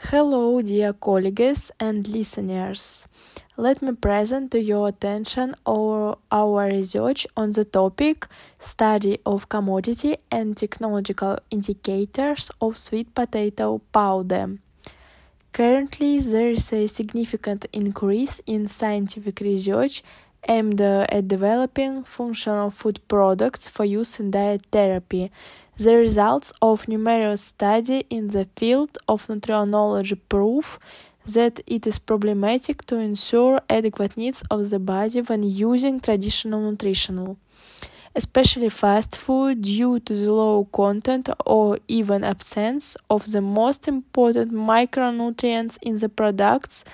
Hello, dear colleagues and listeners. Let me present to your attention our research on the topic study of commodity and technological indicators of sweet potato powder. Currently, there is a significant increase in scientific research aimed at developing functional food products for use in diet therapy. The results of numerous studies in the field of nutritionology prove that it is problematic to ensure adequate needs of the body when using traditional nutrition, especially fast food, due to the low content or even absence of the most important micronutrients in the products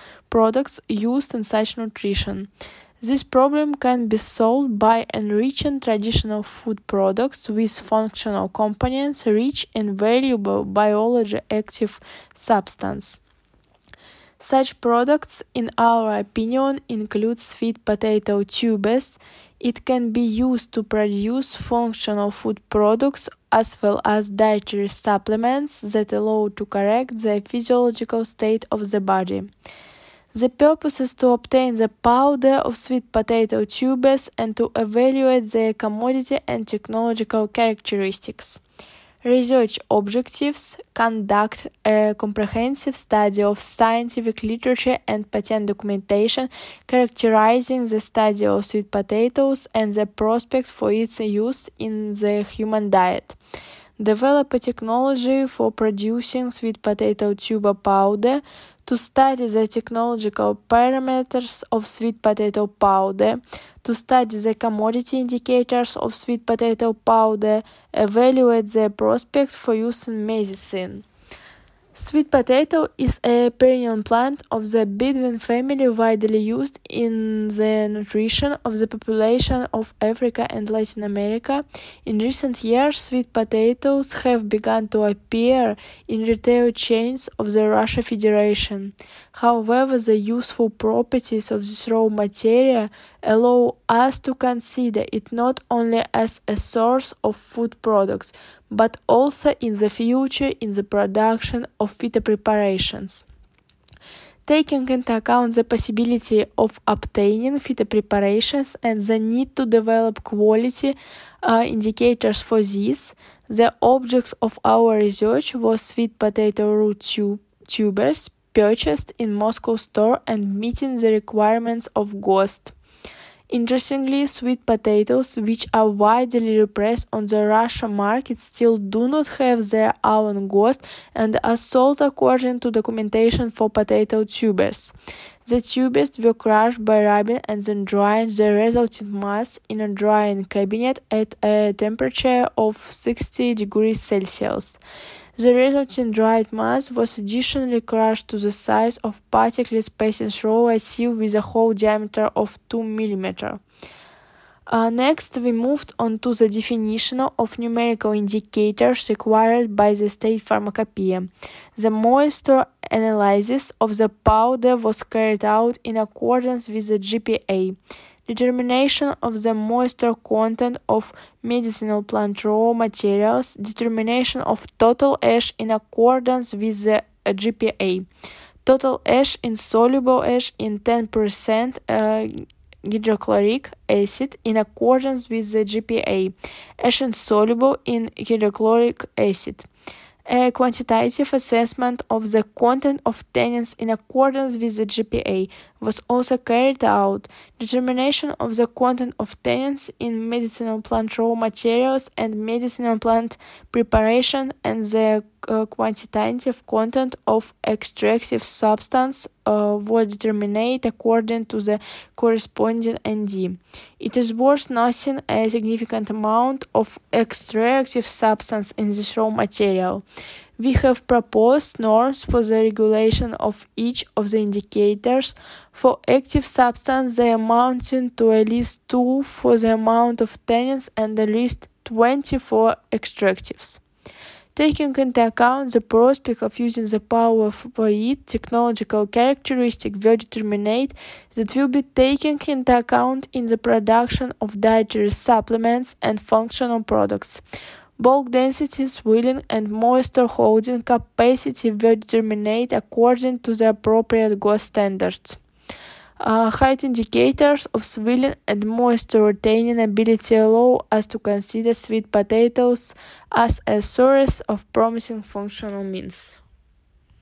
used in such nutrition. This problem can be solved by enriching traditional food products with functional components rich in valuable biology active substance. Such products, in our opinion, include sweet potato tubers. It can be used to produce functional food products as well as dietary supplements that allow to correct the physiological state of the body. The purpose is to obtain the powder of sweet potato tubers and to evaluate their commodity and technological characteristics. Research objectives: conduct a comprehensive study of scientific literature and patent documentation characterizing the study of sweet potatoes and the prospects for its use in the human diet. Develop a technology for producing sweet potato tuber powder. To study the technological parameters of sweet potato powder, to study the commodity indicators of sweet potato powder, evaluate their prospects for use in medicine. Sweet potato is a perennial plant of the bean family widely used in the nutrition of the population of Africa and Latin America. In recent years, sweet potatoes have begun to appear in retail chains of the Russian Federation. However, the useful properties of this raw material allow us to consider it not only as a source of food products, but also in the future in the production of phytopreparations. Taking into account the possibility of obtaining phytopreparations and the need to develop quality indicators for this, the object of our research was sweet potato root tubers purchased in Moscow store and meeting the requirements of GOST. Interestingly, sweet potatoes, which are widely repressed on the Russian market, still do not have their own GOST and are sold according to documentation for potato tubers. The tubers were crushed by rubbing and then drying the resulting mass in a drying cabinet at a temperature of 60 degrees Celsius. The resulting dried mass was additionally crushed to the size of partially spacing through a sieve with a hole diameter of 2 mm. Next, we moved on to the definition of numerical indicators required by the state pharmacopoeia. The moisture analysis of the powder was carried out in accordance with the GPA. Determination of the moisture content of medicinal plant raw materials, determination of total ash in accordance with the GPA, total ash in soluble ash in 10% hydrochloric acid in accordance with the GPA, ash insoluble in hydrochloric acid. A quantitative assessment of the content of tannins in accordance with the GPA was also carried out. Determination of the content of tannins in medicinal plant raw materials and medicinal plant preparation and the quantitative content of extractive substance was determined according to the corresponding ND. It is worth noting a significant amount of extractive substance in this raw material. We have proposed norms for the regulation of each of the indicators. For active substance, they amounting to at least 2 for the amount of tannins and at least 20 for extractives. Taking into account the prospect of using the power for it, technological characteristics were determined that will be taken into account in the production of dietary supplements and functional products. Bulk density, swelling, and moisture holding capacity were determined according to the appropriate GOS standards. Height indicators of swelling and moisture retaining ability allow us to consider sweet potatoes as a source of promising functional means.